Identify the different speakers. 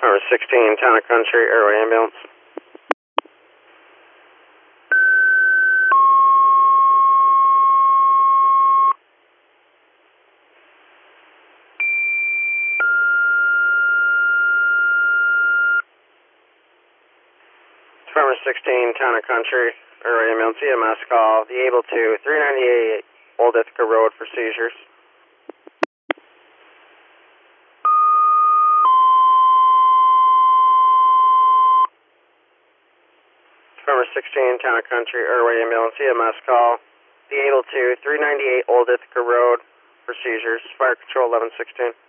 Speaker 1: Number 16, Town and Country, Airway Ambulance. Number 16, Town and Country, Airway Ambulance, EMS call, the Able to 398 Old Ithaca Road for seizures. Number 16, Town and Country, Airway Ambulance, EMS call, the Able to 398 Old Ithaca Road for seizures, Fire Control 1116.